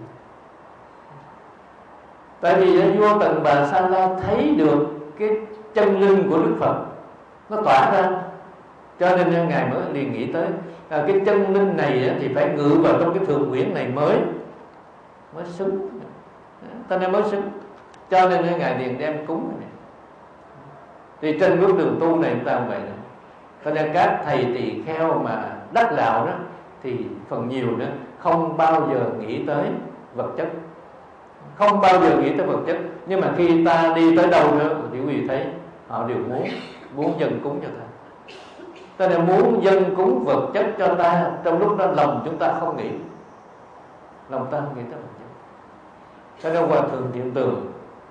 Speaker 4: Tại vì vua Tần Bà Sa La thấy được cái chân linh của Đức Phật nó tỏa ra, cho nên ngài mới liền nghĩ tới cái chân linh này thì phải ngự vào trong cái thượng quyển này mới xứng, cho nên mới xứng. Cho nên ngài liền đem cúng này. Thì trên bước đường tu này chúng ta không vậy nữa. Cho nên các thầy tỳ kheo mà đắc đạo đó thì phần nhiều đó không bao giờ nghĩ tới vật chất, không bao giờ nghĩ tới vật chất. Nhưng mà khi ta đi tới đâu nữa thì quý vị thấy họ đều muốn dâng cúng cho ta. Cho nên muốn dâng cúng vật chất cho ta, trong lúc đó lòng chúng ta không nghĩ, lòng ta không nghĩ tới vật chất. Cho nên Hòa Thượng Thiện Tường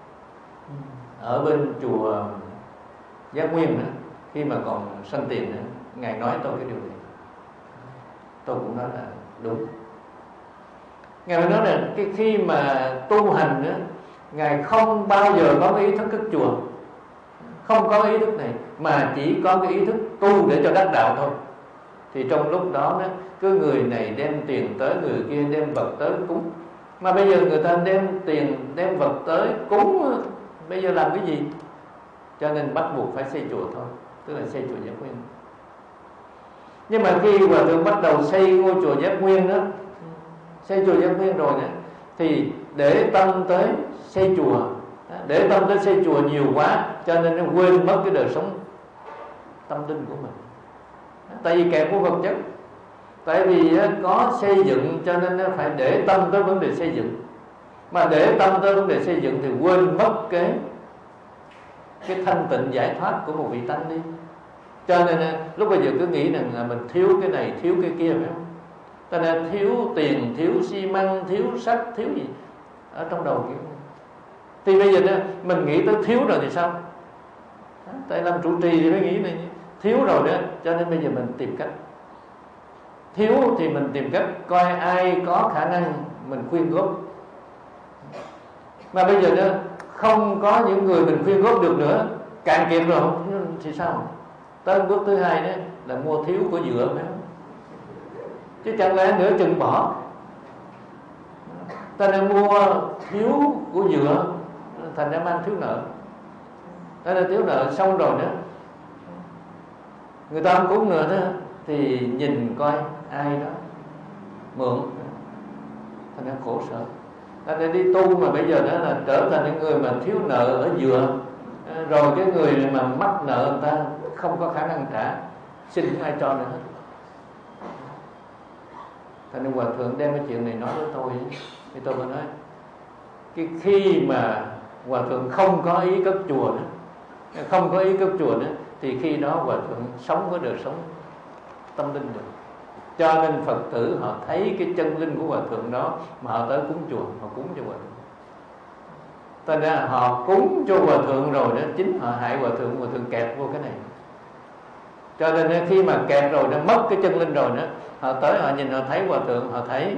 Speaker 4: ở bên chùa Giác Nguyên đó, khi mà còn sanh tiền đó, ngài nói tôi cái điều này, tôi cũng nói là đúng. Ngài nói là khi mà tu hành đó, ngài không bao giờ có cái ý thức cất chùa, không có ý thức này, mà chỉ có cái ý thức tu để cho đắc đạo thôi. Thì trong lúc đó cứ người này đem tiền tới, người kia đem vật tới cúng. Mà bây giờ người ta đem tiền, đem vật tới cúng, bây giờ làm cái gì? Cho nên bắt buộc phải xây chùa thôi, tức là xây chùa Giác Nguyên. Nhưng mà khi Hòa Thượng bắt đầu xây ngôi chùa Giác Nguyên đó, xây chùa Giác Nguyên rồi đó, thì để tâm tới xây chùa, để tâm tới xây chùa nhiều quá, cho nên nó quên mất cái đời sống tâm linh của mình. Tại vì kẹt của vật chất. Tại vì có xây dựng cho nên nó phải để tâm tới vấn đề xây dựng. Mà để tâm tới vấn đề xây dựng thì quên mất cái thanh tịnh giải thoát của một vị tánh đi. Cho nên lúc bây giờ cứ nghĩ rằng là mình thiếu cái này, thiếu cái kia, phải không? Cho nên thiếu tiền, thiếu xi măng, thiếu sắt, thiếu gì ở trong đầu kiểu. Thì bây giờ mình nghĩ tới thiếu rồi thì sao? Tại làm trụ trì thì mới nghĩ này, thiếu rồi đó. Cho nên bây giờ mình tìm cách. Thiếu thì mình tìm cách coi ai có khả năng mình khuyên góp. Mà bây giờ đó không có những người mình khuyên góp được nữa, cạn kiệt rồi thì sao? Tới bước thứ hai đó là mua thiếu của dựa, phải không? Chứ chẳng lẽ nửa chừng bỏ. Ta nên mua thiếu của dựa, thành ra mang thiếu nợ. Đó là thiếu nợ xong rồi nữa, người ta không cúng nữa đó, thì nhìn coi ai đó mượn. thành ra khổ sở. Nên đi tu mà bây giờ đó là trở thành những người mà thiếu nợ ở dừa, rồi cái người mà mắc nợ người ta không có khả năng trả, xin không ai cho nữa hết. Thành nên Hòa Thượng đem cái chuyện này nói với tôi, thì tôi mới nói cái khi mà Hòa Thượng không có ý cất chùa nữa, không có ý cất chùa nữa, thì khi đó Hòa Thượng sống với đời sống tâm linh được. Cho nên Phật tử họ thấy cái chân linh của Hòa Thượng đó mà họ tới cúng chùa, họ cúng cho Hòa Thượng. Thành ra họ cúng cho Hòa Thượng rồi đó, chính họ hại Hòa Thượng kẹt vô cái này. Cho nên khi mà kẹt rồi, nó mất cái chân linh rồi đó, họ tới họ nhìn, họ thấy Hòa Thượng, họ thấy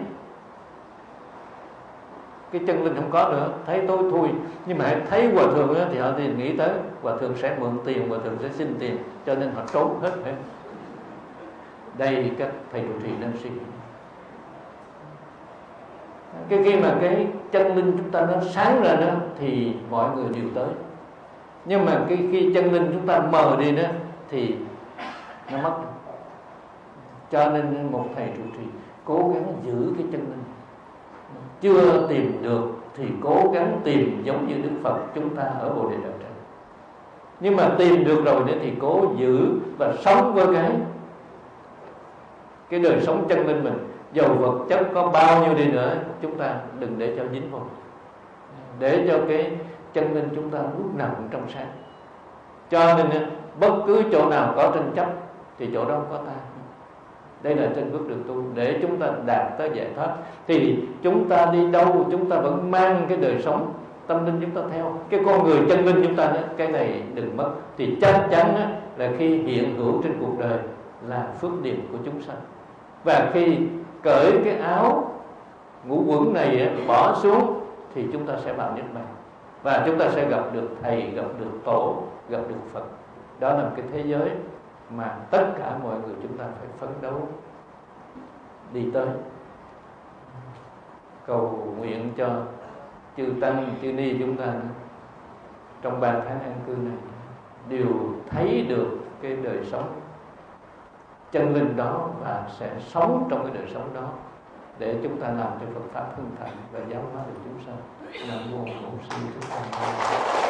Speaker 4: cái chân linh không có nữa, thấy tối thui. Nhưng mà thấy Hòa Thượng đó, thì họ thì nghĩ tới Hòa Thượng sẽ mượn tiền, Hòa Thượng sẽ xin tiền, cho nên họ trốn hết. Đây các thầy trụ trì nên suy nghĩ. Cái khi mà cái chân linh chúng ta nó sáng ra đó thì mọi người đều tới. Nhưng mà khi chân linh chúng ta mờ đi đó thì nó mất. Cho nên một thầy trụ trì cố gắng giữ cái chân linh. Chưa tìm được thì cố gắng tìm, giống như Đức Phật chúng ta ở Bồ Đề Đạo Tràng. Nhưng mà tìm được rồi nữa thì cố giữ và sống với cái đời sống chân linh mình. Dầu vật chất có bao nhiêu đi nữa, chúng ta đừng để cho dính vào, để cho cái chân linh chúng ta lúc nào cũng trong sáng. Cho nên bất cứ chỗ nào có tranh chấp thì chỗ đó có ta. Đây là trên bước đường tu để chúng ta đạt tới giải thoát. Thì chúng ta đi đâu chúng ta vẫn mang cái đời sống tâm linh chúng ta theo, cái con người chân linh chúng ta đó, cái này đừng mất. Thì chắc chắn là khi hiện hữu trên cuộc đời là phước điền của chúng sanh. Và khi cởi cái áo ngũ quẩn này bỏ xuống thì chúng ta sẽ vào niết bàn, và chúng ta sẽ gặp được thầy, gặp được tổ, gặp được Phật. Đó là một cái thế giới mà tất cả mọi người chúng ta phải phấn đấu đi tới. Cầu nguyện cho chư tăng chư ni chúng ta trong 3 tháng an cư này đều thấy được cái đời sống chân linh đó và sẽ sống trong cái đời sống đó để chúng ta làm cho Phật pháp hưng thịnh và giáo hóa được chúng sanh. Nam mô Bổn Sư Thích Ca Mâu Ni Phật.